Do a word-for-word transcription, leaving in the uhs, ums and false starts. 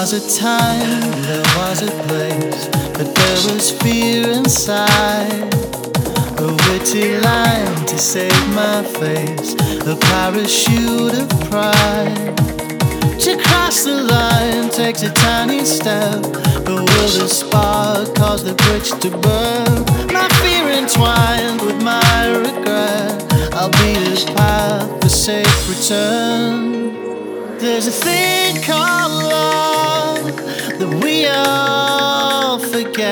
was a time, there was a place, but there was fear inside. A witty line to save my face, a parachute of pride. To cross the line takes a tiny step, but will the spark cause the bridge to burn? My fear entwined with my regret, I'll be the path for safe return. There's a thing called love that we all forget.